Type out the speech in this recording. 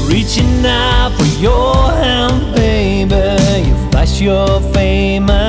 Reaching out for your hand, baby. You flash your fame